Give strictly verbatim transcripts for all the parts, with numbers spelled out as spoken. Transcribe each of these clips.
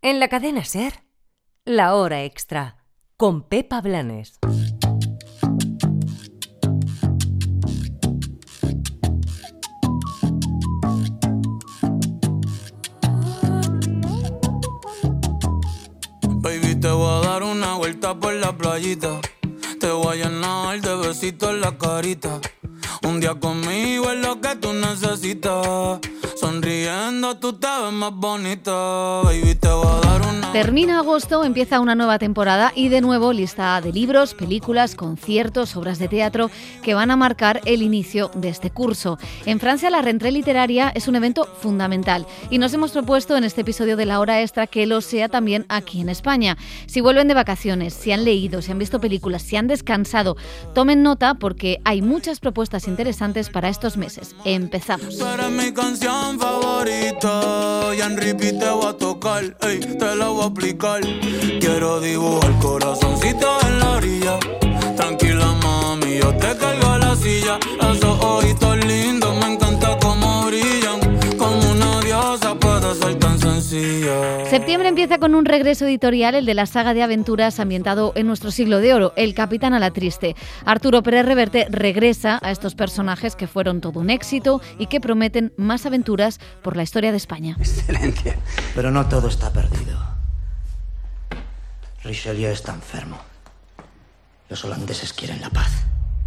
En la cadena SER, La Hora Extra, con Pepa Blanes. Baby, te voy a dar una vuelta por la playita. Te voy a llenar de besitos en la carita. Un día conmigo es lo que tú necesitas. Sonriendo tú te ves más bonita. Baby, te voy a dar una... Termina agosto, empieza una nueva temporada y de nuevo lista de libros, películas, conciertos, obras de teatro que van a marcar el inicio de este curso. En Francia la rentrée literaria es un evento fundamental y nos hemos propuesto en este episodio de La Hora Extra que lo sea también aquí en España. Si vuelven de vacaciones, si han leído, si han visto películas, si han descansado, tomen nota porque hay muchas propuestas interesantes para estos meses. Empezamos. Tú eres mi canción favorita y en repeat te voy a tocar, ey, te la voy a aplicar. Quiero dibujar corazoncito en la orilla. Tranquila mami, yo te cargo a la silla. Esos ojitos lindos me encanta cómo brillan. Como una diosa puede ser tan sencilla. Septiembre empieza con un regreso editorial, el de la saga de aventuras ambientado en nuestro siglo de oro, El Capitán Alatriste. Arturo Pérez Reverte regresa a estos personajes que fueron todo un éxito y que prometen más aventuras por la historia de España. Excelencia. Pero no todo está perdido. Richelieu está enfermo. Los holandeses quieren la paz.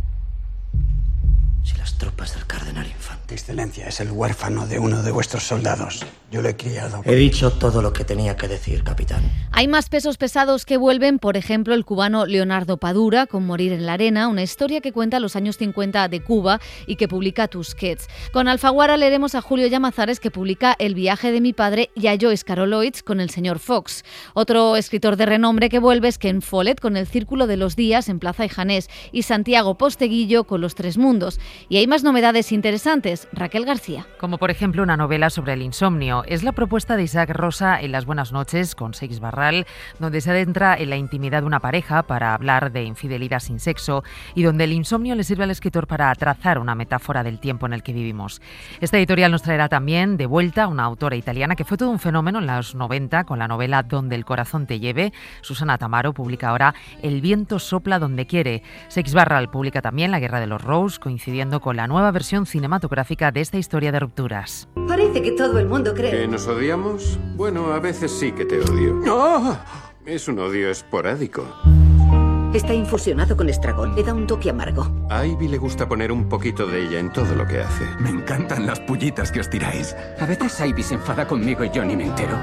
Si las tropas del cardenal Infante... Excelencia, es el huérfano de uno de vuestros soldados. Yo lo he criado. He dicho todo lo que tenía que decir, capitán. Hay más pesos pesados que vuelven, por ejemplo, el cubano Leonardo Padura, con Morir en la arena, una historia que cuenta los años cincuenta de Cuba y que publica Tusquets. Con Alfaguara leeremos a Julio Llamazares, que publica El viaje de mi padre, y a Joyce Carol Oates con El señor Fox. Otro escritor de renombre que vuelve es Ken Follett con El círculo de los días en Plaza y Janés, y Santiago Posteguillo con Los tres mundos. Y hay más novedades interesantes. Raquel García. Como por ejemplo una novela sobre el insomnio. Es la propuesta de Isaac Rosa en Las buenas noches con Seix Barral, donde se adentra en la intimidad de una pareja para hablar de infidelidad sin sexo y donde el insomnio le sirve al escritor para trazar una metáfora del tiempo en el que vivimos. Esta editorial nos traerá también de vuelta una autora italiana que fue todo un fenómeno en los noventa con la novela Donde el corazón te lleve. Susana Tamaro publica ahora El viento sopla donde quiere. Seix Barral publica también La guerra de los Rose, coincidiendo con la nueva versión cinematográfica de esta historia de rupturas. Parece que todo el mundo cree... ¿Que nos odiamos? Bueno, a veces sí que te odio. ¡No! Es un odio esporádico. Está infusionado con estragón. Le da un toque amargo. A Ivy le gusta poner un poquito de ella en todo lo que hace. Me encantan las pullitas que os tiráis. A veces Ivy se enfada conmigo y yo ni me entero.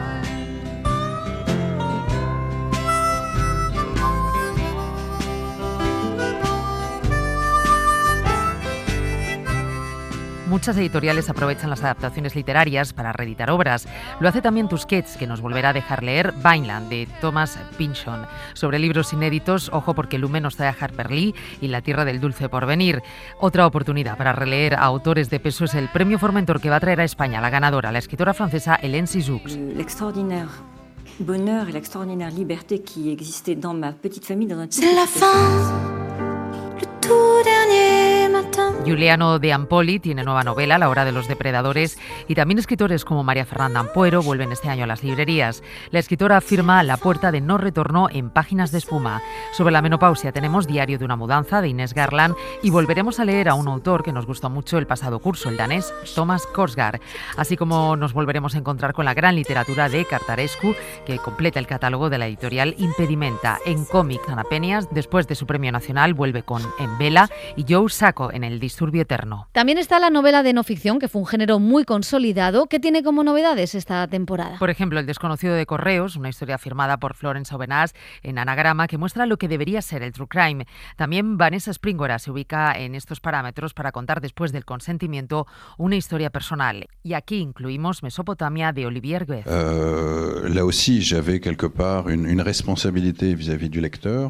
Muchas editoriales aprovechan las adaptaciones literarias para reeditar obras. Lo hace también Tusquets, que nos volverá a dejar leer Vineland, de Thomas Pynchon. Sobre libros inéditos, ojo porque Lumen nos trae a Harper Lee y La tierra del dulce porvenir. Otra oportunidad para releer a autores de peso es el Premio Formentor, que va a traer a España la ganadora, la escritora francesa Hélène Cixous. L'extraordinaire bonheur et l'extraordinaire liberté qui existait dans ma petite famille dans un petit... C'est la fin, le tout dernier matin. Giuliano de Ampoli tiene nueva novela, La hora de los depredadores, y también escritores como María Fernanda Ampuero vuelven este año a las librerías. La escritora afirma La puerta de no retorno en Páginas de espuma. Sobre la menopausia tenemos Diario de una mudanza, de Inés Garland, y volveremos a leer a un autor que nos gustó mucho el pasado curso, el danés Thomas Korsgaard. Así como nos volveremos a encontrar con la gran literatura de Cartarescu, que completa el catálogo de la editorial Impedimenta. En cómic, Ana Peñas, después de su premio nacional, vuelve con En vela, y Joe Sacco en El disturbio eterno. También está la novela de no ficción, que fue un género muy consolidado, que tiene como novedades esta temporada. Por ejemplo, El desconocido de Correos, una historia firmada por Florence Aubenas en Anagrama, que muestra lo que debería ser el true crime. También Vanessa Springora se ubica en estos parámetros para contar después del consentimiento una historia personal. Y aquí incluimos Mesopotamia, de Olivier Guez. Euh, là aussi, j'avais quelque part une, une responsabilité vis-à-vis du lecteur.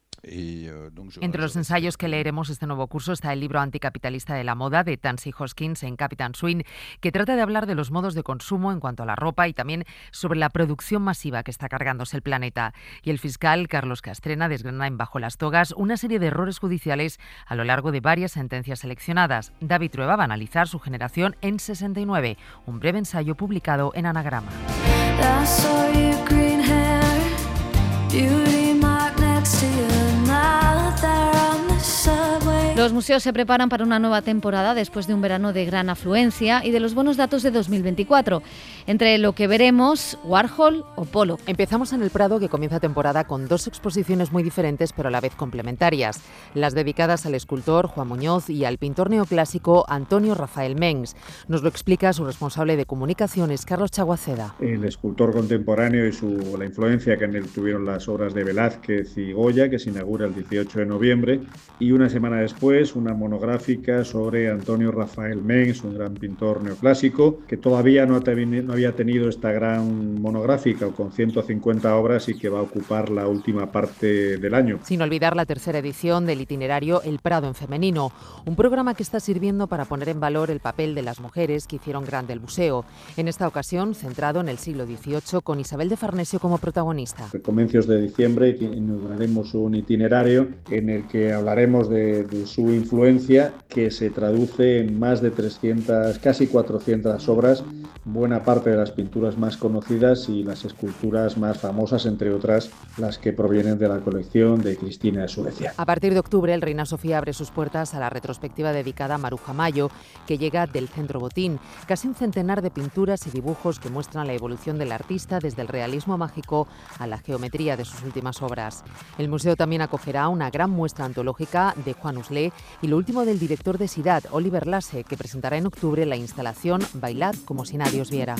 Entre los ensayos que leeremos este nuevo curso está el libro Anticapitalista de la moda, de Tansy Hoskins en Captain Swing, que trata de hablar de los modos de consumo en cuanto a la ropa y también sobre la producción masiva que está cargándose el planeta. Y el fiscal Carlos Castrena desgrana en Bajo las togas una serie de errores judiciales a lo largo de varias sentencias seleccionadas. David Trueba va a analizar su generación en sesenta y nueve, un breve ensayo publicado en Anagrama. I saw you green Los museos se preparan para una nueva temporada después de un verano de gran afluencia y de los buenos datos de dos mil veinticuatro. Entre lo que veremos, Warhol o Pollock. Empezamos en el Prado, que comienza temporada con dos exposiciones muy diferentes pero a la vez complementarias. Las dedicadas al escultor Juan Muñoz y al pintor neoclásico Antonio Rafael Mengs. Nos lo explica su responsable de comunicaciones, Carlos Chaguaceda. El escultor contemporáneo y su, la influencia que en él tuvieron las obras de Velázquez y Goya, que se inaugura el dieciocho de noviembre, y una semana después una monográfica sobre Antonio Rafael Mengs, un gran pintor neoclásico, que todavía no, ha tenido, no había tenido esta gran monográfica con ciento cincuenta obras y que va a ocupar la última parte del año. Sin olvidar la tercera edición del itinerario El Prado en femenino, un programa que está sirviendo para poner en valor el papel de las mujeres que hicieron grande el museo. En esta ocasión, centrado en el siglo dieciocho, con Isabel de Farnesio como protagonista. A comienzos de diciembre inauguraremos un itinerario en el que hablaremos de, de su influencia, que se traduce en más de trescientas, casi cuatrocientas obras, buena parte de las pinturas más conocidas y las esculturas más famosas, entre otras las que provienen de la colección de Cristina de Suecia. A partir de octubre, el Reina Sofía abre sus puertas a la retrospectiva dedicada a Maruja Mayo, que llega del Centro Botín. Casi un centenar de pinturas y dibujos que muestran la evolución del artista desde el realismo mágico a la geometría de sus últimas obras. El museo también acogerá una gran muestra antológica de Juan Uslé y lo último del director de Ciudad, Oliver Lasse, que presentará en octubre la instalación Bailad como si nadie os viera.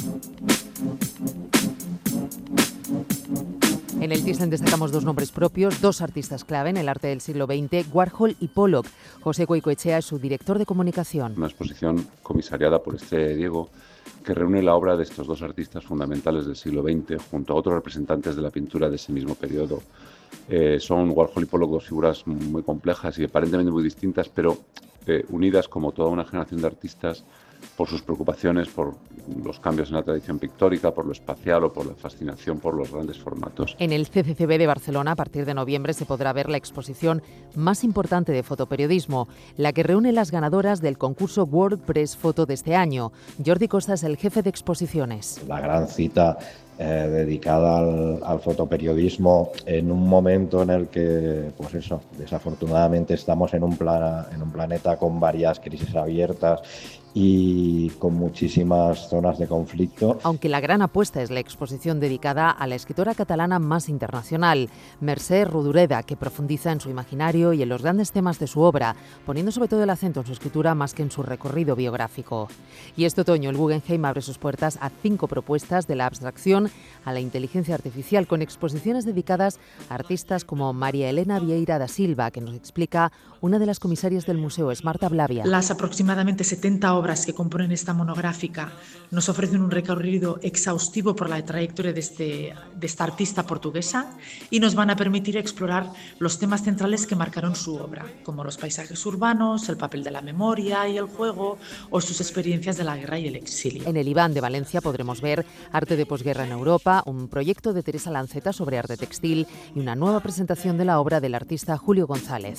En el Thyssen destacamos dos nombres propios, dos artistas clave en el arte del siglo veinte, Warhol y Pollock. José Goicoechea es su director de comunicación. Una exposición comisariada por este Diego, que reúne la obra de estos dos artistas fundamentales del siglo veinte junto a otros representantes de la pintura de ese mismo periodo. Eh, son Warhol y Pollock dos figuras muy complejas y aparentemente muy distintas, pero eh, unidas como toda una generación de artistas por sus preocupaciones por los cambios en la tradición pictórica, por lo espacial o por la fascinación por los grandes formatos. En el C C C B de Barcelona, a partir de noviembre, se podrá ver la exposición más importante de fotoperiodismo, la que reúne las ganadoras del concurso WordPress Foto de este año. Jordi Costa es el jefe de exposiciones. La gran cita eh, dedicada al, al fotoperiodismo en un momento en el que, pues eso, desafortunadamente estamos en un, plan, en un planeta con varias crisis abiertas y con muchísimas zonas de conflicto. Aunque la gran apuesta es la exposición dedicada a la escritora catalana más internacional, Mercè Rodoreda, que profundiza en su imaginario y en los grandes temas de su obra, poniendo sobre todo el acento en su escritura más que en su recorrido biográfico. Y este otoño el Guggenheim abre sus puertas a cinco propuestas, de la abstracción a la inteligencia artificial, con exposiciones dedicadas a artistas como María Elena Vieira da Silva, que nos explica una de las comisarias del museo, es Marta Blavia. Las aproximadamente setenta obras obras que componen esta monográfica nos ofrecen un recorrido exhaustivo por la trayectoria de, este, de esta artista portuguesa y nos van a permitir explorar los temas centrales que marcaron su obra, como los paisajes urbanos, el papel de la memoria y el juego o sus experiencias de la guerra y el exilio. En el Iván de Valencia podremos ver Arte de posguerra en Europa, un proyecto de Teresa Lanceta sobre arte textil y una nueva presentación de la obra del artista Julio González.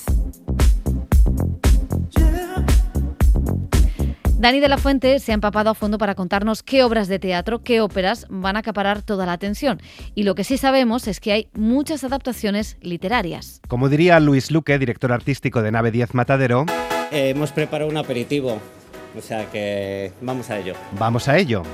Dani de la Fuente se ha empapado a fondo para contarnos qué obras de teatro, qué óperas van a acaparar toda la atención. Y lo que sí sabemos es que hay muchas adaptaciones literarias. Como diría Luis Luque, director artístico de Nave diez Matadero, eh, hemos preparado un aperitivo, o sea que vamos a ello. Vamos a ello.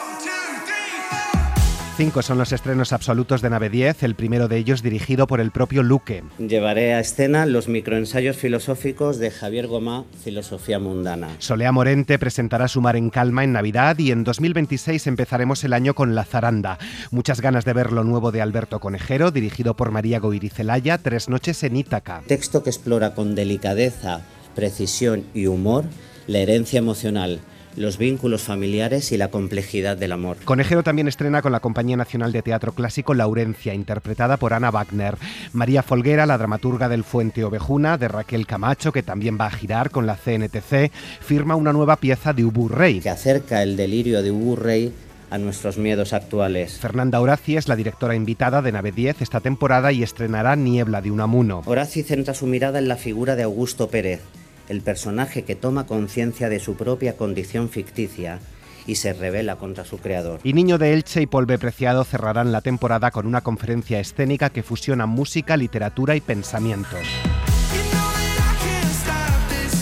Cinco son los estrenos absolutos de Nave diez, el primero de ellos dirigido por el propio Luque. Llevaré a escena los microensayos filosóficos de Javier Gomá, Filosofía Mundana. Solea Morente presentará Su mar en calma en Navidad y en dos mil veintiséis empezaremos el año con La zaranda. Muchas ganas de ver lo nuevo de Alberto Conejero, dirigido por María Goirizelaya, Tres noches en Ítaca. Texto que explora con delicadeza, precisión y humor la herencia emocional, los vínculos familiares y la complejidad del amor. Conejero también estrena con la Compañía Nacional de Teatro Clásico Laurencia, interpretada por Ana Wagner. María Folguera, la dramaturga del Fuente Ovejuna, de Raquel Camacho, que también va a girar con la C N T C, firma una nueva pieza de Ubu Rey, que acerca el delirio de Ubu Rey a nuestros miedos actuales. Fernanda Horaci es la directora invitada de Nave diez esta temporada y estrenará Niebla de Unamuno. Horaci centra su mirada en la figura de Augusto Pérez, el personaje que toma conciencia de su propia condición ficticia y se rebela contra su creador. Y Niño de Elche y Paul B. Preciado cerrarán la temporada con una conferencia escénica que fusiona música, literatura y pensamientos.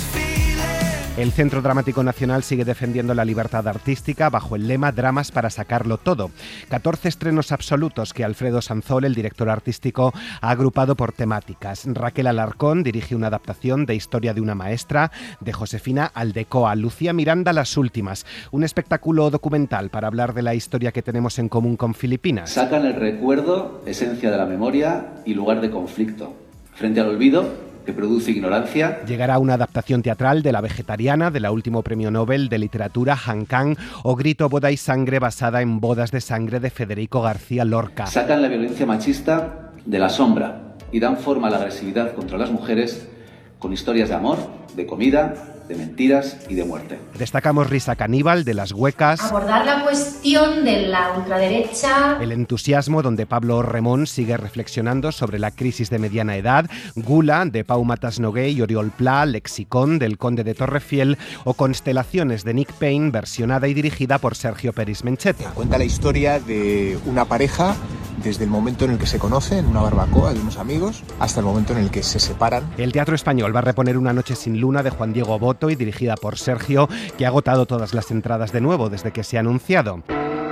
El Centro Dramático Nacional sigue defendiendo la libertad artística bajo el lema Dramas para sacarlo todo. catorce estrenos absolutos que Alfredo Sanzol, el director artístico, ha agrupado por temáticas. Raquel Alarcón dirige una adaptación de Historia de una maestra, de Josefina Aldecoa. Lucía Miranda, Las últimas, un espectáculo documental para hablar de la historia que tenemos en común con Filipinas. Sacan el recuerdo, esencia de la memoria y lugar de conflicto. Frente al olvido, que produce ignorancia. Llegará una adaptación teatral de La vegetariana, del último premio Nobel de literatura Han Kang, o Grito, boda y sangre, basada en Bodas de sangre de Federico García Lorca. Sacan la violencia machista de la sombra y dan forma a la agresividad contra las mujeres con historias de amor, de comida, de mentiras y de muerte. Destacamos Risa caníbal, de Las huecas. Abordar la cuestión de la ultraderecha. El entusiasmo, donde Pablo Remón sigue reflexionando sobre la crisis de mediana edad. Gula, de Pau Matas Nogué y Oriol Pla. Lexicón, del Conde de Torrefiel. O Constelaciones, de Nick Payne, versionada y dirigida por Sergio Peris Mencheta. Cuenta la historia de una pareja desde el momento en el que se conocen, una barbacoa de unos amigos, hasta el momento en el que se separan. El Teatro Español va a reponer Una noche sin luna, de Juan Diego Boto y dirigida por Sergio, que ha agotado todas las entradas de nuevo desde que se ha anunciado.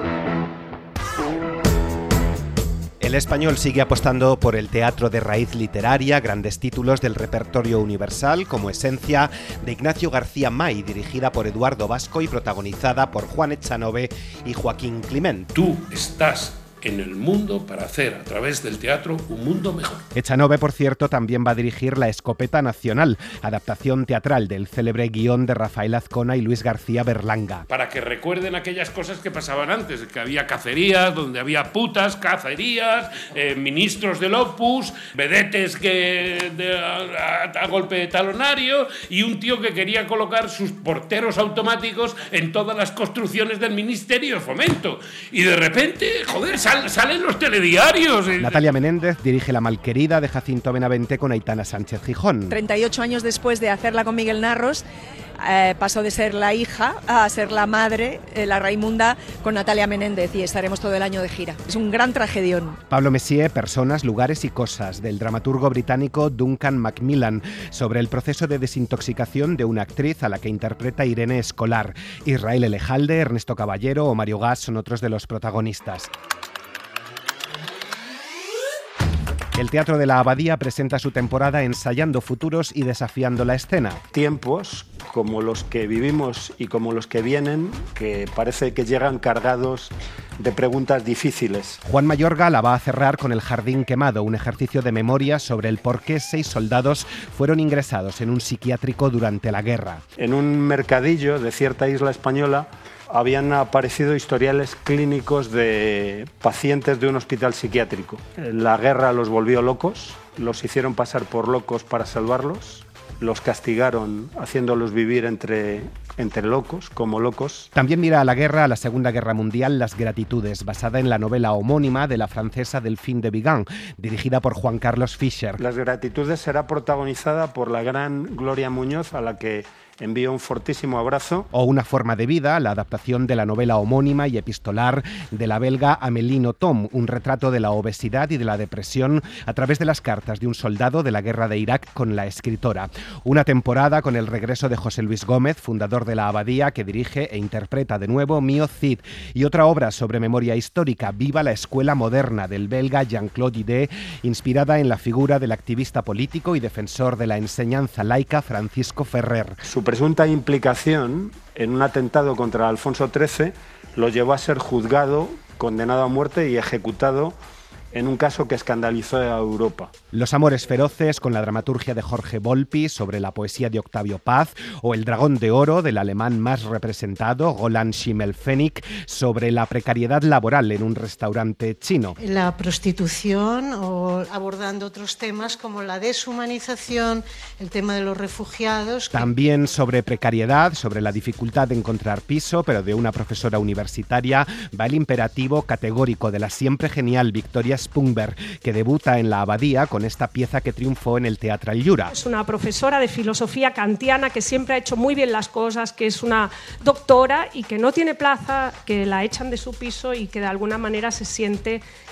El Español sigue apostando por el teatro de raíz literaria, grandes títulos del repertorio universal, como Esencia, de Ignacio García May, dirigida por Eduardo Vasco y protagonizada por Juan Echanove y Joaquín Climent. Tú estás en el mundo para hacer, a través del teatro, un mundo mejor. Echanove, por cierto, también va a dirigir La escopeta nacional, adaptación teatral del célebre guión de Rafael Azcona y Luis García Berlanga. Para que recuerden aquellas cosas que pasaban antes, que había cacerías, donde había putas, cacerías, eh, ministros del Opus, vedetes que de, a, a golpe de talonario y un tío que quería colocar sus porteros automáticos en todas las construcciones del Ministerio de Fomento. Y de repente, joder, salen los telediarios. Natalia Menéndez dirige La malquerida, de Jacinto Benavente con Aitana Sánchez Gijón. treinta y ocho años después de hacerla con Miguel Narros, eh, pasó de ser la hija a ser la madre, eh, la Raimunda, con Natalia Menéndez, y estaremos todo el año de gira. Es un gran tragedión. Pablo Messier, Personas, lugares y cosas, del dramaturgo británico Duncan Macmillan, sobre el proceso de desintoxicación de una actriz a la que interpreta Irene Escolar. Israel Elejalde, Ernesto Caballero o Mario Gas son otros de los protagonistas. El Teatro de la Abadía presenta su temporada Ensayando futuros y desafiando la escena. Tiempos como los que vivimos y como los que vienen, que parece que llegan cargados de preguntas difíciles. Juan Mayorga la va a cerrar con El jardín quemado, un ejercicio de memoria sobre el por qué seis soldados fueron ingresados en un psiquiátrico durante la guerra. En un mercadillo de cierta isla española habían aparecido historiales clínicos de pacientes de un hospital psiquiátrico. La guerra los volvió locos, los hicieron pasar por locos para salvarlos, los castigaron haciéndolos vivir entre, entre locos, como locos. También mira a la guerra, a la Segunda Guerra Mundial, Las gratitudes, basada en la novela homónima de la francesa Delphine de Vigan, dirigida por Juan Carlos Fischer. Las gratitudes será protagonizada por la gran Gloria Muñoz, a la que envío un fortísimo abrazo. O Una forma de vida, la adaptación de la novela homónima y epistolar de la belga Amélie Nothomb, un retrato de la obesidad y de la depresión a través de las cartas de un soldado de la guerra de Irak con la escritora. Una temporada con el regreso de José Luis Gómez, fundador de la Abadía, que dirige e interpreta de nuevo Mio Cid, y otra obra sobre memoria histórica, Viva la escuela moderna, del belga Jean-Claude Idé, inspirada en la figura del activista político y defensor de la enseñanza laica Francisco Ferrer. Su presunta implicación en un atentado contra Alfonso trece lo llevó a ser juzgado, condenado a muerte y ejecutado en un caso que escandalizó a Europa. Los amores feroces, con la dramaturgia de Jorge Volpi sobre la poesía de Octavio Paz, o El dragón de oro, del alemán más representado, Roland Schimmelpfennig, sobre la precariedad laboral en un restaurante chino. La prostitución, o abordando otros temas como la deshumanización, el tema de los refugiados. Que... También sobre precariedad, sobre la dificultad de encontrar piso, pero de una profesora universitaria, va el imperativo categórico de la siempre genial Victoria Spungberg, que debuta en la Abadía con esta pieza que triunfó en el Teatro Llura. Es una profesora de filosofía kantiana que siempre ha hecho muy bien las cosas, que es una doctora y que no tiene plaza, que la echan de su piso y que de alguna manera se siente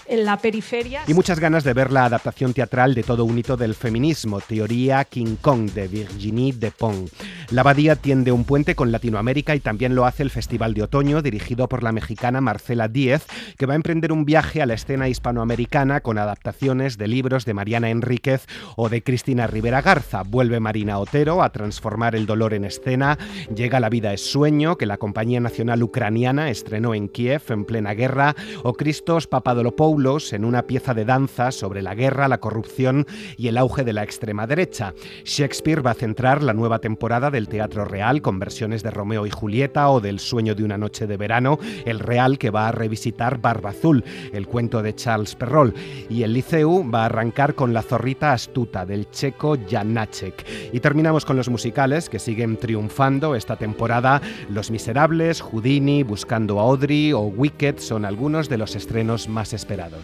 en la periferia. Y muchas ganas de ver la adaptación teatral de todo un hito del feminismo, Teoría King Kong, de Virginie Despont. La Abadía tiende un puente con Latinoamérica y también lo hace el Festival de Otoño, dirigido por la mexicana Marcela Díez, que va a emprender un viaje a la escena hispanoamericana con adaptaciones de libros de Mariana Enríquez o de Cristina Rivera Garza. Vuelve Marina Otero a transformar el dolor en escena. Llega La vida es sueño, que la Compañía Nacional Ucraniana estrenó en Kiev en plena guerra, o Christos Papadopoulos en una pieza de danza sobre la guerra, la corrupción y el auge de la extrema derecha. Shakespeare va a centrar la nueva temporada del Teatro Real con versiones de Romeo y Julieta o del Sueño de una noche de verano, el Real que va a revisitar Barba Azul, el cuento de Charles Perrault, y el Liceu va a arrancar con La zorrita astuta del checo Janáček. Y terminamos con los musicales que siguen triunfando esta temporada. Los Miserables, Houdini, Buscando a Audrey o Wicked son algunos de los estrenos más esperados.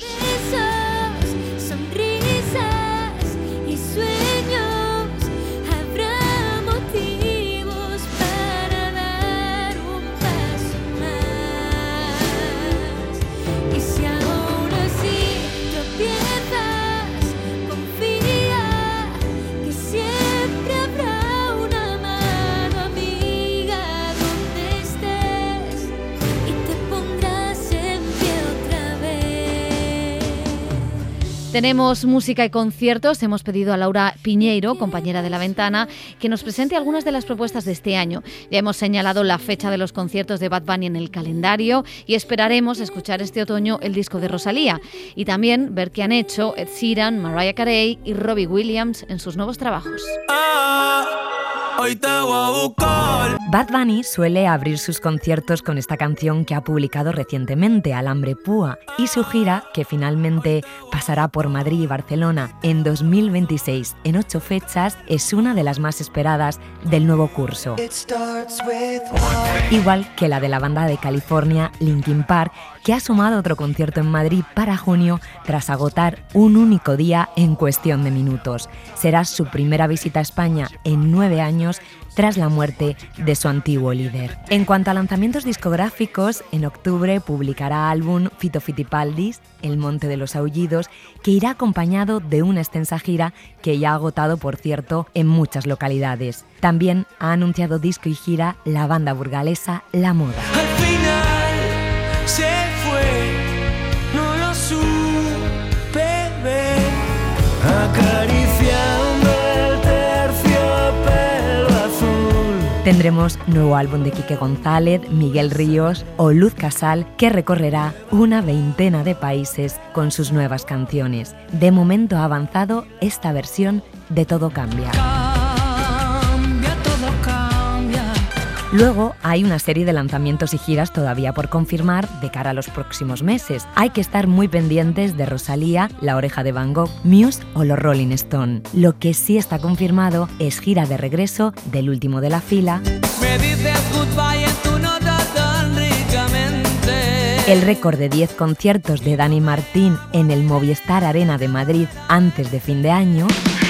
Tenemos música y conciertos. Hemos pedido a Laura Piñeiro, compañera de La Ventana, que nos presente algunas de las propuestas de este año. Ya hemos señalado la fecha de los conciertos de Bad Bunny en el calendario y esperaremos escuchar este otoño el disco de Rosalía y también ver qué han hecho Ed Sheeran, Mariah Carey y Robbie Williams en sus nuevos trabajos. Bad Bunny suele abrir sus conciertos con esta canción que ha publicado recientemente, Alambre Púa, y su gira, que finalmente pasará por Madrid y Barcelona en dos mil veintiséis en ocho fechas, es una de las más esperadas del nuevo curso. Igual que la de la banda de California Linkin Park, que ha sumado otro concierto en Madrid para junio tras agotar un único día en cuestión de minutos. Será su primera visita a España en nueve años tras la muerte de su antiguo líder. En cuanto a lanzamientos discográficos, en octubre publicará álbum Fito Fitipaldis, El Monte de los Aullidos, que irá acompañado de una extensa gira que ya ha agotado, por cierto, en muchas localidades. También ha anunciado disco y gira la banda burgalesa La Moda. Al final se fue, no lo supe ver, acariciando el terciopelo azul. Tendremos nuevo álbum de Quique González, Miguel Ríos o Luz Casal, que recorrerá una veintena de países con sus nuevas canciones. De momento ha avanzado esta versión de Todo Cambia. Luego hay una serie de lanzamientos y giras todavía por confirmar de cara a los próximos meses. Hay que estar muy pendientes de Rosalía, La Oreja de Van Gogh, Muse o los Rolling Stone. Lo que sí está confirmado es gira de regreso del último de la fila. Me dices goodbye en tu nota tan ricamente. El récord de diez conciertos de Dani Martín en el Movistar Arena de Madrid antes de fin de año.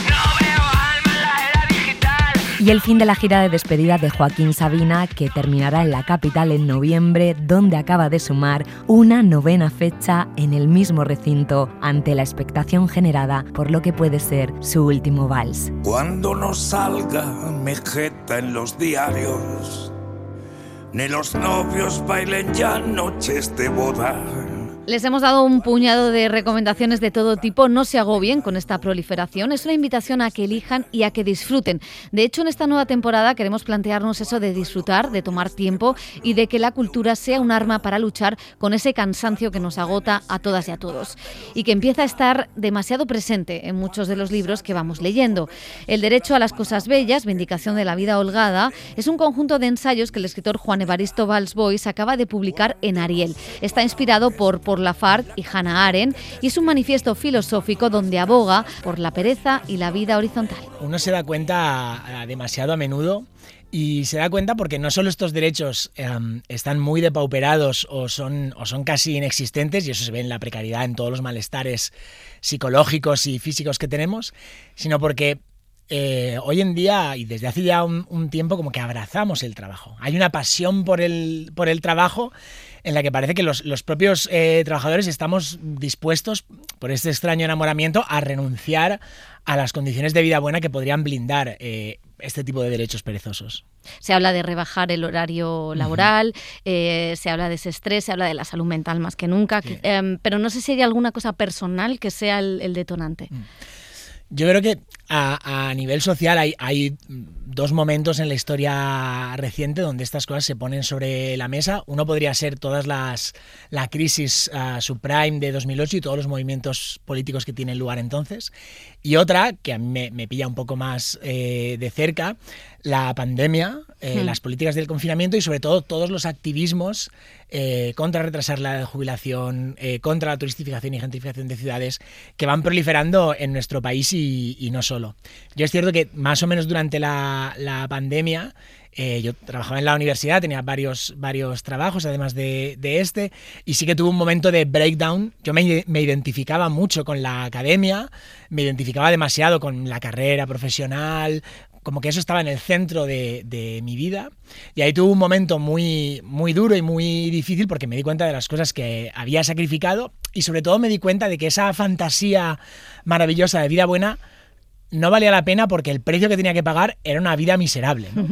Y el fin de la gira de despedida de Joaquín Sabina, que terminará en la capital en noviembre, donde acaba de sumar una novena fecha en el mismo recinto, ante la expectación generada por lo que puede ser su último vals. Cuando no salga Mejeta en los diarios, ni los novios bailen ya noches de boda. Les hemos dado un puñado de recomendaciones de todo tipo. No se agobien con esta proliferación. Es una invitación a que elijan y a que disfruten. De hecho, en esta nueva temporada queremos plantearnos eso de disfrutar, de tomar tiempo y de que la cultura sea un arma para luchar con ese cansancio que nos agota a todas y a todos y que empieza a estar demasiado presente en muchos de los libros que vamos leyendo. El derecho a las cosas bellas, vindicación de la vida holgada, es un conjunto de ensayos que el escritor Juan Evaristo Valls Boix acaba de publicar en Ariel. Está inspirado por por Lafargue y Hannah Arendt y es un manifiesto filosófico donde aboga por la pereza y la vida horizontal. Uno se da cuenta demasiado a menudo y se da cuenta porque no solo estos derechos eh, están muy depauperados o son, o son casi inexistentes, y eso se ve en la precariedad, en todos los malestares psicológicos y físicos que tenemos, sino porque Eh, hoy en día y desde hace ya un, un tiempo como que abrazamos el trabajo. Hay una pasión por el, por el trabajo en la que parece que los, los propios eh, trabajadores estamos dispuestos, por este extraño enamoramiento, a renunciar a las condiciones de vida buena que podrían blindar eh, este tipo de derechos perezosos. Se habla de rebajar el horario laboral, uh-huh. eh, se habla de ese estrés, se habla de la salud mental más que nunca, sí. eh, pero no sé si hay alguna cosa personal que sea el, el detonante. Uh-huh. Yo creo que a, a nivel social hay, hay dos momentos en la historia reciente donde estas cosas se ponen sobre la mesa. Uno podría ser todas las la crisis uh, subprime de dos mil ocho y todos los movimientos políticos que tienen lugar entonces. Y otra, que a mí me, me pilla un poco más eh, de cerca, la pandemia, eh, hmm. las políticas del confinamiento y sobre todo todos los activismos eh, contra retrasar la edad de jubilación, eh, contra la turistificación y gentrificación de ciudades que van proliferando en nuestro país y, y no solo. Yo es cierto que más o menos durante la, la pandemia eh, yo trabajaba en la universidad, tenía varios, varios trabajos además de, de este y sí que tuve un momento de breakdown. Yo me, me identificaba mucho con la academia, me identificaba demasiado con la carrera profesional, como que eso estaba en el centro de, de mi vida y ahí tuve un momento muy, muy duro y muy difícil porque me di cuenta de las cosas que había sacrificado y sobre todo me di cuenta de que esa fantasía maravillosa de vida buena no valía la pena porque el precio que tenía que pagar era una vida miserable, ¿no?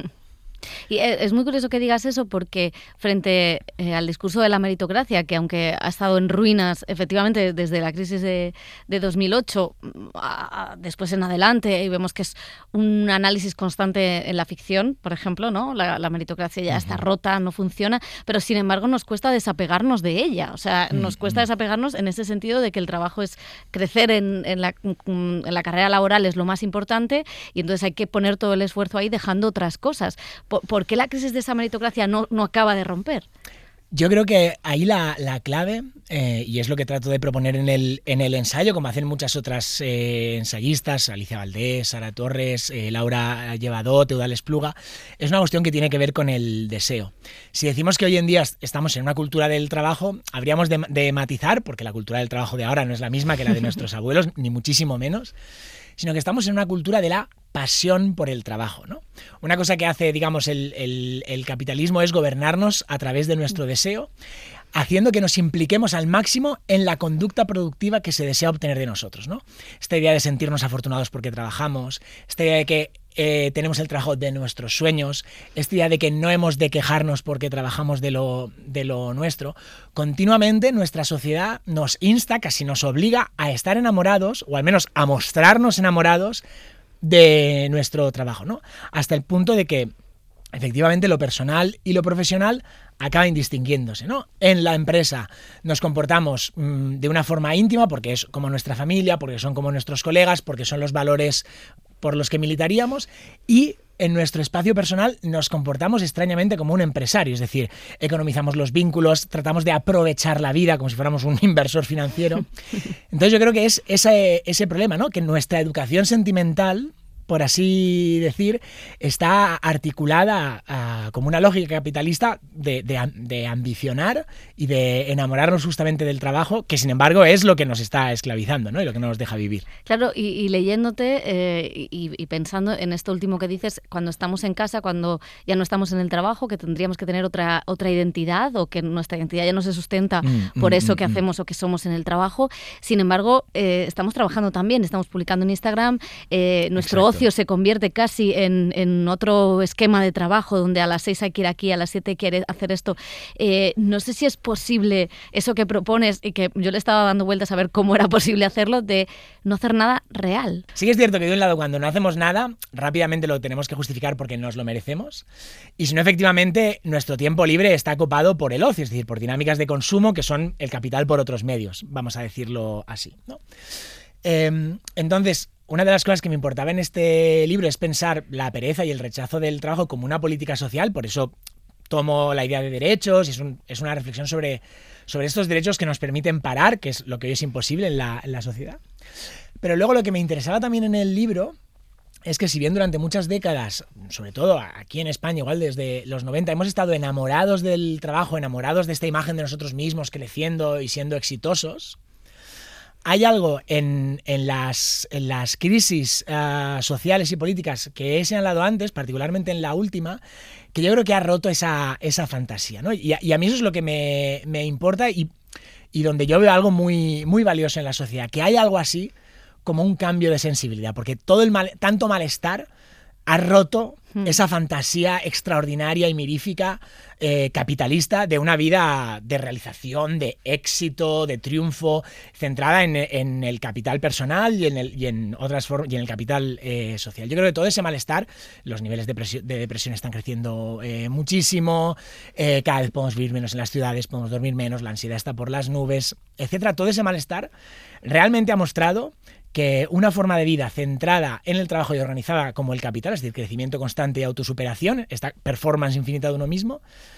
Y es muy curioso que digas eso porque frente eh, al discurso de la meritocracia, que aunque ha estado en ruinas efectivamente desde la crisis de, de dos mil ocho a, a, después en adelante, y vemos que es un análisis constante en la ficción, por ejemplo, ¿no? La, la meritocracia ya uh-huh. está rota, no funciona, pero sin embargo nos cuesta desapegarnos de ella. O sea, uh-huh. nos cuesta desapegarnos en ese sentido de que el trabajo es crecer en, en, la, en la carrera laboral es lo más importante y entonces hay que poner todo el esfuerzo ahí dejando otras cosas. ¿Por qué la crisis de esa meritocracia no, no acaba de romper? Yo creo que ahí la, la clave, eh, y es lo que trato de proponer en el, en el ensayo, como hacen muchas otras eh, ensayistas, Alicia Valdés, Sara Torres, eh, Laura Llevadó, Teudal Espluga, es una cuestión que tiene que ver con el deseo. Si decimos que hoy en día estamos en una cultura del trabajo, habríamos de, de matizar, porque la cultura del trabajo de ahora no es la misma que la de nuestros abuelos, ni muchísimo menos, sino que estamos en una cultura de la pasión por el trabajo, ¿no? Una cosa que hace, digamos, el, el, el capitalismo es gobernarnos a través de nuestro deseo, haciendo que nos impliquemos al máximo en la conducta productiva que se desea obtener de nosotros, ¿no? Esta idea de sentirnos afortunados porque trabajamos, esta idea de que eh, tenemos el trabajo de nuestros sueños, esta idea de que no hemos de quejarnos porque trabajamos de lo, de lo nuestro. Continuamente nuestra sociedad nos insta, casi nos obliga a estar enamorados, o al menos a mostrarnos enamorados de nuestro trabajo, ¿no? Hasta el punto de que efectivamente lo personal y lo profesional acaban distinguiéndose, ¿no? En la empresa nos comportamos mmm, de una forma íntima porque es como nuestra familia, porque son como nuestros colegas, porque son los valores por los que militaríamos, y en nuestro espacio personal nos comportamos extrañamente como un empresario, es decir, economizamos los vínculos, tratamos de aprovechar la vida como si fuéramos un inversor financiero. Entonces yo creo que es ese, ese problema, ¿no? Que nuestra educación sentimental, por así decir, está articulada a, como una lógica capitalista de, de, de ambicionar y de enamorarnos justamente del trabajo, que sin embargo es lo que nos está esclavizando, ¿no? Y lo que no nos deja vivir. Claro, y, y leyéndote eh, y, y pensando en esto último que dices, cuando estamos en casa, cuando ya no estamos en el trabajo, que tendríamos que tener otra, otra identidad o que nuestra identidad ya no se sustenta mm, por mm, eso mm, que hacemos mm. o que somos en el trabajo. Sin embargo, eh, estamos trabajando también, estamos publicando en Instagram, eh, nuestro Exacto. ocio se convierte casi en, en otro esquema de trabajo donde a las seis hay que ir aquí, a las siete hay que hacer esto. Eh, no sé si es posible eso que propones y que yo le estaba dando vueltas a ver cómo era posible hacerlo, de no hacer nada real. Sí que es cierto que de un lado cuando no hacemos nada, rápidamente lo tenemos que justificar porque nos lo merecemos, y si no, efectivamente nuestro tiempo libre está copado por el ocio, es decir, por dinámicas de consumo que son el capital por otros medios, vamos a decirlo así, ¿no? Eh, entonces, una de las cosas que me importaba en este libro es pensar la pereza y el rechazo del trabajo como una política social, por eso tomo la idea de derechos, es, un, es una reflexión sobre, sobre estos derechos que nos permiten parar, que es lo que hoy es imposible en la, en la sociedad. Pero luego lo que me interesaba también en el libro es que si bien durante muchas décadas, sobre todo aquí en España, igual desde los noventa, hemos estado enamorados del trabajo, enamorados de esta imagen de nosotros mismos, creciendo y siendo exitosos, hay algo en, en, las, en las crisis uh, sociales y políticas que he señalado antes, particularmente en la última, que yo creo que ha roto esa, esa fantasía, ¿no? Y, y a mí eso es lo que me, me importa y, y donde yo veo algo muy, muy valioso en la sociedad, que hay algo así como un cambio de sensibilidad, porque todo el mal, tanto malestar ha roto hmm. esa fantasía extraordinaria y mirífica eh, capitalista de una vida de realización, de éxito, de triunfo, centrada en, en el capital personal y en, el, y en otras formas y en el capital eh, social. Yo creo que todo ese malestar, los niveles de, presión, de depresión están creciendo eh, muchísimo, eh, cada vez podemos vivir menos en las ciudades, podemos dormir menos, la ansiedad está por las nubes, etcétera. Todo ese malestar realmente ha mostrado que una forma de vida centrada en el trabajo y organizada como el capital, es decir, crecimiento constante y autosuperación, esta performance infinita de uno mismo,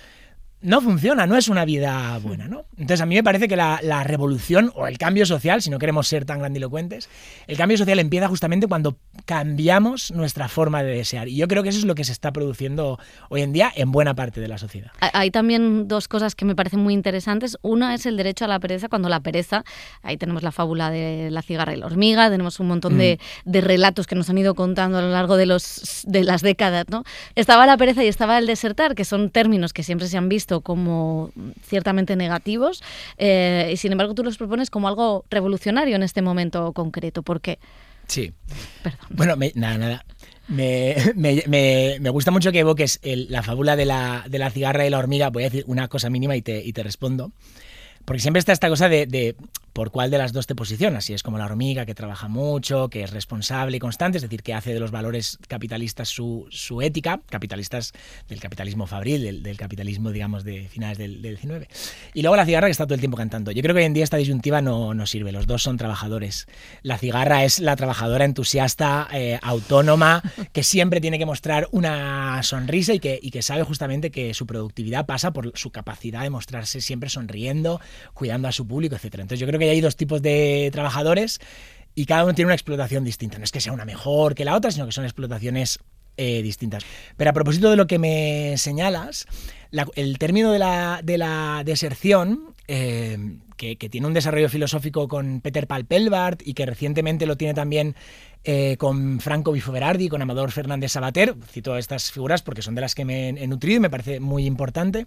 no funciona, no es una vida buena, ¿no? Entonces a mí me parece que la, la revolución o el cambio social, si no queremos ser tan grandilocuentes, el cambio social empieza justamente cuando cambiamos nuestra forma de desear. Y yo creo que eso es lo que se está produciendo hoy en día en buena parte de la sociedad. Hay también dos cosas que me parecen muy interesantes. Una es el derecho a la pereza, cuando la pereza, ahí tenemos la fábula de la cigarra y la hormiga, tenemos un montón mm. de, de relatos que nos han ido contando a lo largo de, los, de las décadas, ¿no? Estaba la pereza y estaba el desertar, que son términos que siempre se han visto como ciertamente negativos, eh, y sin embargo tú los propones como algo revolucionario en este momento concreto. ¿Por qué? Sí. Perdón. Bueno, me, nada, nada. Me, me, me, me gusta mucho que evoques el, la fábula de la, de la cigarra y la hormiga. Voy a decir una cosa mínima y te, y te respondo. Porque siempre está esta cosa de, de por cuál de las dos te posicionas. Si es como la hormiga, que trabaja mucho, que es responsable y constante, es decir, que hace de los valores capitalistas su, su ética, capitalistas del capitalismo fabril, del, del capitalismo, digamos, de finales del, del diecinueve. Y luego la cigarra, que está todo el tiempo cantando. Yo creo que hoy en día esta disyuntiva no, no sirve. Los dos son trabajadores. La cigarra es la trabajadora entusiasta, eh, autónoma, que siempre tiene que mostrar una sonrisa y que, y que sabe justamente que su productividad pasa por su capacidad de mostrarse siempre sonriendo, cuidando a su público, etcétera. Entonces yo creo que hay dos tipos de trabajadores y cada uno tiene una explotación distinta. No es que sea una mejor que la otra, sino que son explotaciones eh, distintas. Pero a propósito de lo que me señalas, la, el término de la, de la deserción, eh, que, que tiene un desarrollo filosófico con Peter Paul Pelbart y que recientemente lo tiene también eh, con Franco Bifo Berardi y con Amador Fernández Sabater, cito estas figuras porque son de las que me he nutrido y me parece muy importante.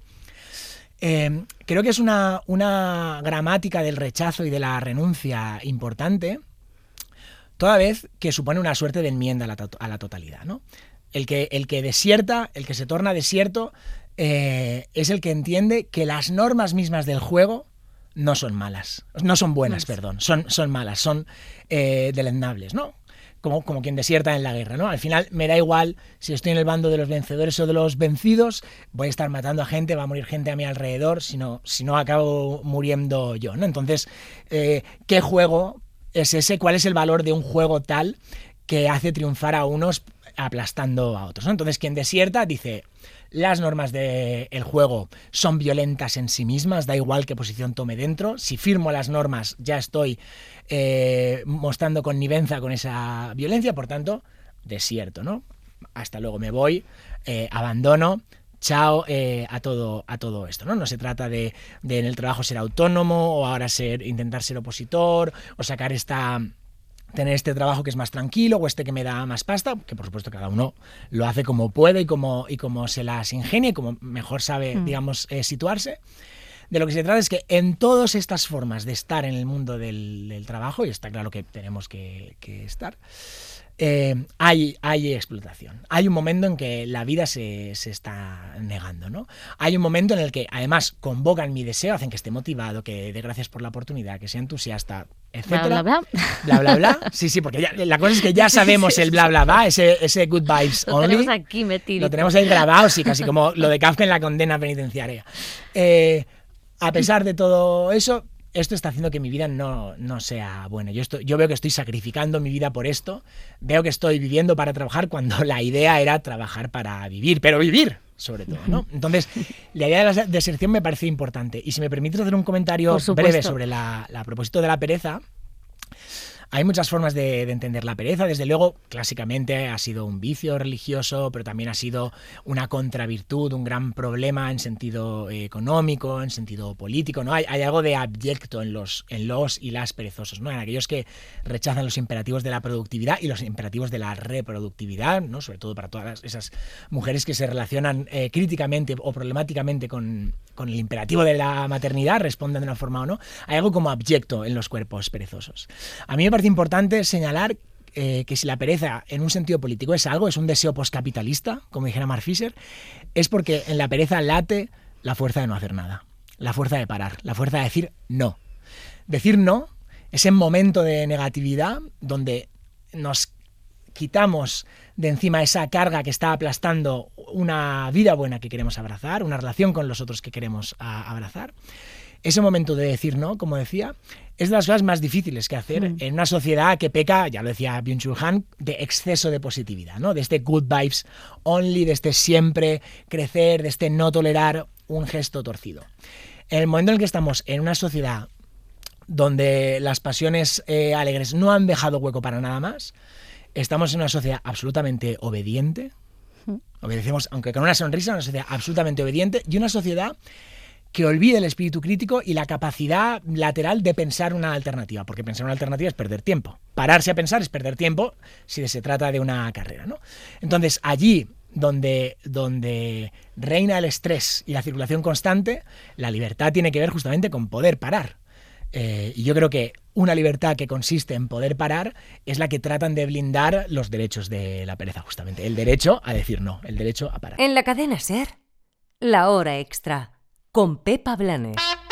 Eh, creo que es una, una gramática del rechazo y de la renuncia importante, toda vez que supone una suerte de enmienda a la, to- a la totalidad, ¿no? El que, el que desierta, el que se torna desierto, eh, es el que entiende que las normas mismas del juego no son malas, no son buenas, perdón, son, son malas, son eh, deleznables, ¿no? Como, como quien desierta en la guerra, ¿no? Al final me da igual si estoy en el bando de los vencedores o de los vencidos, voy a estar matando a gente, va a morir gente a mi alrededor, si no, si no acabo muriendo yo, ¿no? Entonces, eh, ¿qué juego es ese? ¿Cuál es el valor de un juego tal que hace triunfar a unos aplastando a otros, ¿no? Entonces, quien desierta dice: las normas del juego son violentas en sí mismas, da igual qué posición tome dentro. Si firmo las normas, ya estoy eh, mostrando connivencia con esa violencia, por tanto, desierto, ¿no? Hasta luego, me voy, eh, abandono, chao eh, a todo a todo esto, ¿no? No se trata de, de en el trabajo ser autónomo o ahora ser intentar ser opositor o sacar esta... tener este trabajo que es más tranquilo o este que me da más pasta, que por supuesto cada uno lo hace como puede y como, y como se las ingenia y como mejor sabe, mm. digamos, eh, situarse. De lo que se trata es que en todas estas formas de estar en el mundo del, del trabajo, y está claro que tenemos que, que estar, eh, hay, hay explotación. Hay un momento en que la vida se, se está negando, ¿no? Hay un momento en el que además convocan mi deseo, hacen que esté motivado, que dé gracias por la oportunidad, que sea entusiasta, etcétera. Bla, bla, bla. Bla, bla, bla. Sí, sí, porque ya, la cosa es que ya sabemos el bla, bla, bla, ese, ese good vibes lo only. tenemos aquí metido. Lo tenemos ahí grabado, sí, casi como lo de Kafka en la condena penitenciaria. Eh, a pesar de todo eso, esto está haciendo que mi vida no, no sea buena. Yo, estoy, yo veo que estoy sacrificando mi vida por esto, veo que estoy viviendo para trabajar cuando la idea era trabajar para vivir, pero vivir sobre todo, ¿no? Entonces, la idea de la deserción me parece importante. Y si me permites hacer un comentario breve sobre la, la propósito de la pereza, Hay muchas formas de, de entender la pereza. Desde luego, clásicamente ha sido un vicio religioso, pero también ha sido una contravirtud, un gran problema en sentido eh, económico, en sentido político, ¿no? Hay, hay algo de abyecto en los, en los y las perezosos, ¿no? En aquellos que rechazan los imperativos de la productividad y los imperativos de la reproductividad, ¿no? Sobre todo para todas esas mujeres que se relacionan eh, críticamente o problemáticamente con, con el imperativo de la maternidad, responden de una forma o no. Hay algo como abyecto en los cuerpos perezosos. A mí me parece importante señalar eh, que si la pereza en un sentido político es algo, es un deseo poscapitalista, como dijera Mark Fisher, es porque en la pereza late la fuerza de no hacer nada, la fuerza de parar, la fuerza de decir no. Decir no, ese momento de negatividad donde nos quitamos de encima esa carga que está aplastando una vida buena que queremos abrazar, una relación con los otros que queremos a, abrazar. Ese momento de decir no, como decía, es de las cosas más difíciles que hacer mm. en una sociedad que peca, ya lo decía Byung-Chul Han, de exceso de positividad, ¿no? De este good vibes only, de este siempre crecer, de este no tolerar un gesto torcido. En el momento en el que estamos en una sociedad donde las pasiones eh, alegres no han dejado hueco para nada más, estamos en una sociedad absolutamente obediente, mm. obedecemos, aunque con una sonrisa, una sociedad absolutamente obediente y una sociedad que olvide el espíritu crítico y la capacidad lateral de pensar una alternativa, porque pensar una alternativa es perder tiempo. Pararse a pensar es perder tiempo si se trata de una carrera, ¿no? Entonces, allí donde, donde reina el estrés y la circulación constante, la libertad tiene que ver justamente con poder parar. Eh, y yo creo que una libertad que consiste en poder parar es la que tratan de blindar los derechos de la pereza, justamente. El derecho a decir no, el derecho a parar. En la cadena SER, La Hora Extra, con Pepa Blanes.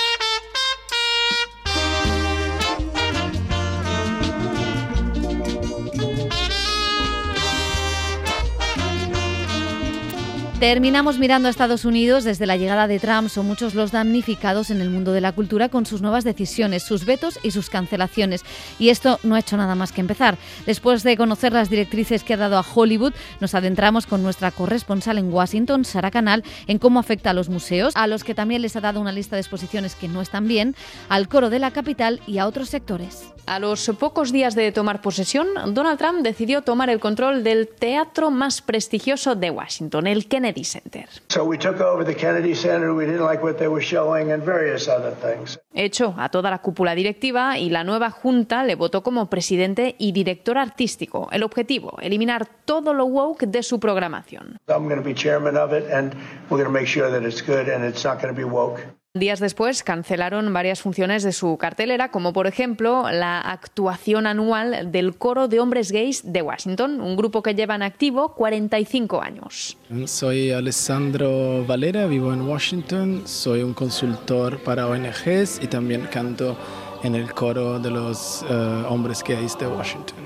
Terminamos mirando a Estados Unidos. Desde la llegada de Trump son muchos los damnificados en el mundo de la cultura con sus nuevas decisiones, sus vetos y sus cancelaciones. Y esto no ha hecho nada más que empezar. Después de conocer las directrices que ha dado a Hollywood, nos adentramos con nuestra corresponsal en Washington, Sara Canal, en cómo afecta a los museos, a los que también les ha dado una lista de exposiciones que no están bien, al coro de la capital y a otros sectores. A los pocos días de tomar posesión, Donald Trump decidió tomar el control del teatro más prestigioso de Washington, el Kennedy Center. So we took over the Kennedy Center, we didn't like what they were showing and various other things. Echó a toda la cúpula directiva y la nueva junta le votó como presidente y director artístico. El objetivo, eliminar todo lo woke de su programación. I'm going to be chairman of it and we're going to make sure that it's good and it's not going to be woke. Días después cancelaron varias funciones de su cartelera, como por ejemplo la actuación anual del Coro de Hombres Gays de Washington, un grupo que lleva en activo cuarenta y cinco años. Soy Alessandro Valera, vivo en Washington, soy un consultor para O N Ges y también canto en el Coro de los uh, Hombres Gays de Washington.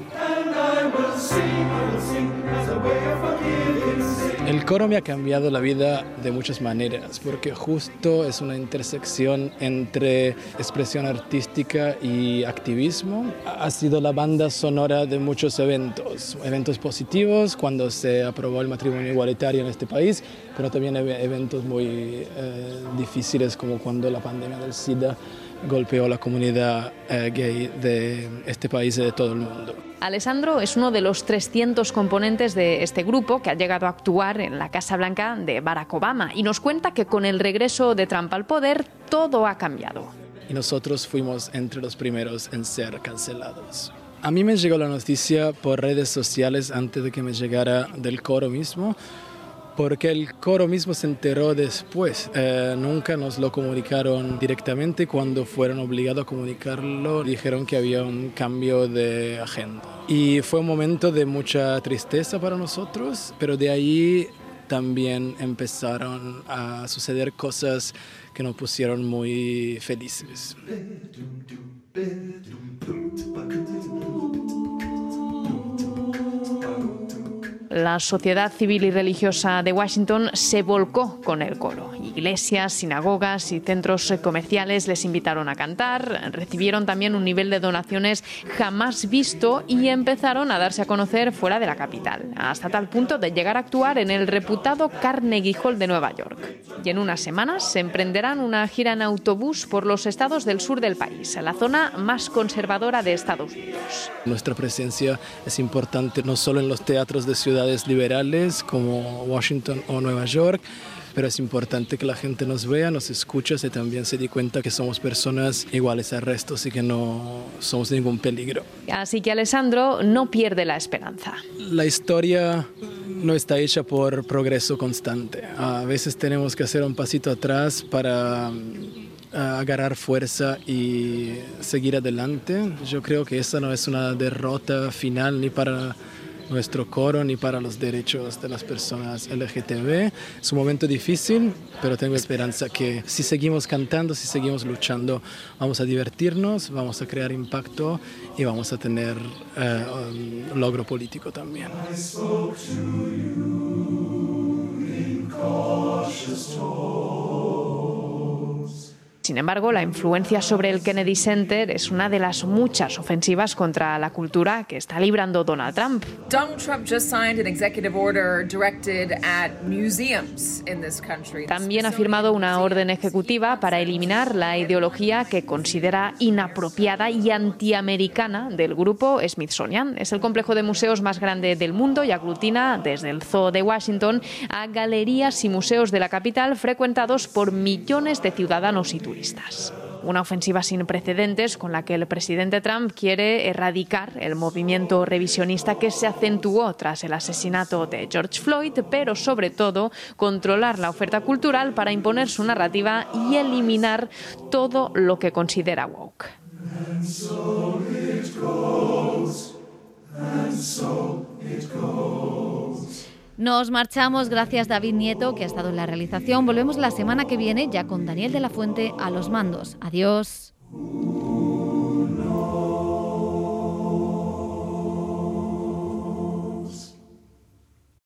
El coro me ha cambiado la vida de muchas maneras, porque justo es una intersección entre expresión artística y activismo. Ha sido la banda sonora de muchos eventos, eventos positivos, cuando se aprobó el matrimonio igualitario en este país, pero también eventos muy eh, difíciles, como cuando la pandemia del SIDA golpeó a la comunidad eh, gay de este país y de todo el mundo. Alessandro es uno de los trescientos componentes de este grupo que ha llegado a actuar en la Casa Blanca de Barack Obama y nos cuenta que con el regreso de Trump al poder todo ha cambiado. Y nosotros fuimos entre los primeros en ser cancelados. A mí me llegó la noticia por redes sociales antes de que me llegara del coro mismo, porque el coro mismo se enteró después. Eh, nunca nos lo comunicaron directamente. Cuando fueron obligados a comunicarlo, dijeron que había un cambio de agenda. Y fue un momento de mucha tristeza para nosotros, pero de ahí también empezaron a suceder cosas que nos pusieron muy felices. la sociedad civil y religiosa de Washington se volcó con el coro. Iglesias, sinagogas y centros comerciales les invitaron a cantar, recibieron también un nivel de donaciones jamás visto y empezaron a darse a conocer fuera de la capital, hasta tal punto de llegar a actuar en el reputado Carnegie Hall de Nueva York. Y en unas semanas se emprenderán una gira en autobús por los estados del sur del país, la zona más conservadora de Estados Unidos. Nuestra presencia es importante no solo en los teatros de ciudades liberales como Washington o Nueva York, pero es importante que la gente nos vea, nos escuche y también se dé cuenta que somos personas iguales al resto, así que no somos ningún peligro. Así que Alessandro no pierde la esperanza. La historia no está hecha por progreso constante. A veces tenemos que hacer un pasito atrás para agarrar fuerza y seguir adelante. Yo creo que esa no es una derrota final ni para nuestro coro ni para los derechos de las personas L G T B. Es un momento difícil, pero tengo esperanza que si seguimos cantando, si seguimos luchando, vamos a divertirnos, vamos a crear impacto y vamos a tener eh, un logro político también. Sin embargo, la influencia sobre el Kennedy Center es una de las muchas ofensivas contra la cultura que está librando Donald Trump. Donald Trump just signed an executive order directed at museums in this country. También ha firmado una orden ejecutiva para eliminar la ideología que considera inapropiada y antiamericana del grupo Smithsonian. Es el complejo de museos más grande del mundo y aglutina desde el Zoo de Washington a galerías y museos de la capital frecuentados por millones de ciudadanos y turistas. Una ofensiva sin precedentes con la que el presidente Trump quiere erradicar el movimiento revisionista que se acentuó tras el asesinato de George Floyd, pero sobre todo controlar la oferta cultural para imponer su narrativa y eliminar todo lo que considera woke. And so it goes, and so it goes. Nos marchamos, gracias David Nieto, que ha estado en la realización. Volvemos la semana que viene ya con Daniel de la Fuente a los mandos. Adiós.